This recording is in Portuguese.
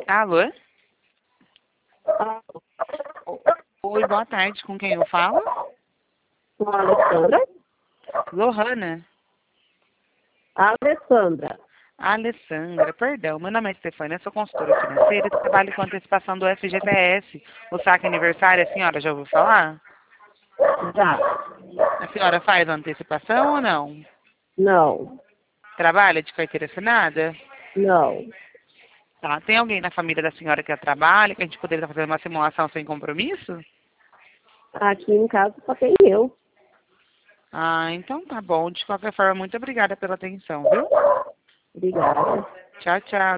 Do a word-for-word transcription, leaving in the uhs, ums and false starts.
Alô? Ah, Oi, boa tarde. Com quem eu falo? com a Alessandra? Lohana. Alessandra. Alessandra, perdão. Meu nome é Stefania, eu sou consultora financeira e trabalho com antecipação do F G T S. O saque aniversário, a senhora já ouviu falar? Já. A senhora faz antecipação ou não? Não. Trabalha de carteira assinada? Não. Tá. Tem alguém na família da senhora que trabalha, que a gente poderia estar fazendo uma simulação sem compromisso? Aqui em casa só tem eu. Ah, então tá bom. De qualquer forma, muito obrigada pela atenção, viu? Obrigada. Tchau, tchau.